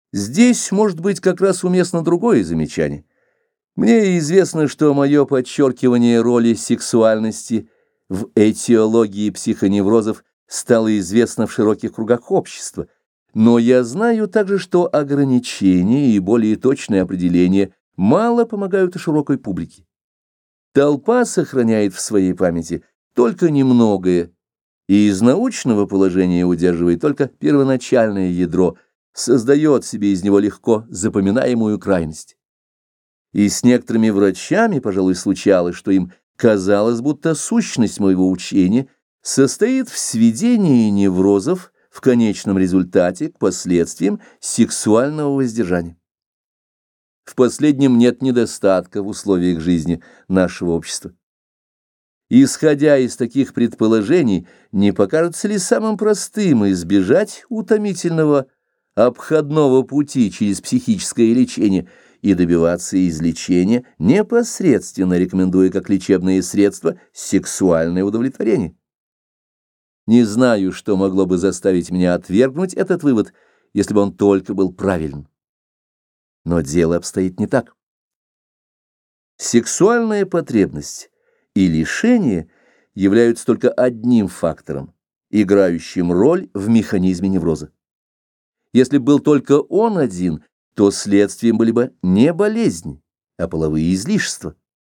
Здесь может быть как раз уместно другое замечание. Мне известно, что мое подчеркивание роли сексуальности в этиологии психоневрозов стало известно в широких кругах общества, но я знаю также, что ограничения и более точное определение мало помогают и широкой публике. Толпа сохраняет в своей памяти только немногое, и из научного положения удерживает только первоначальное ядро, создает себе из него легко запоминаемую крайность. И с некоторыми врачами, пожалуй, случалось, что им казалось, будто сущность моего учения состоит в сведении неврозов в конечном результате к последствиям сексуального воздержания. В последнем нет недостатка в условиях жизни нашего общества. Исходя из таких предположений, не покажется ли самым простым избежать утомительного обходного пути через психическое лечение и добиваться излечения, непосредственно рекомендуя как лечебные средства сексуальное удовлетворение? Не знаю, что могло бы заставить меня отвергнуть этот вывод, если бы он только был правильным. Но дело обстоит не так. Сексуальная потребность и лишение являются только одним фактором, играющим роль в механизме невроза. Если был только он один, то следствием были бы не болезни, а половые излишества.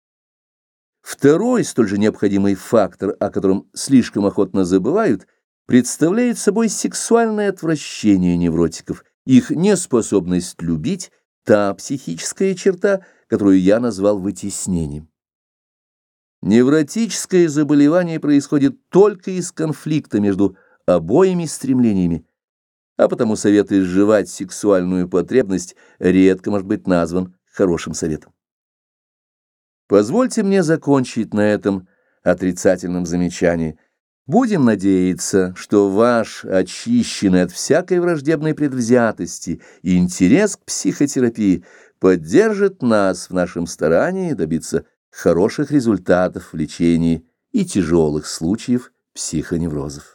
Второй, столь же необходимый фактор, о котором слишком охотно забывают, представляет собой сексуальное отвращение невротиков, их неспособность любить, та психическая черта, которую я назвал вытеснением. Невротическое заболевание происходит только из конфликта между обоими стремлениями, а потому совет изживать сексуальную потребность редко может быть назван хорошим советом. Позвольте мне закончить на этом отрицательном замечании. Будем надеяться, что ваш очищенный от всякой враждебной предвзятости и интерес к психотерапии поддержит нас в нашем старании добиться хороших результатов в лечении и тяжелых случаев психоневрозов.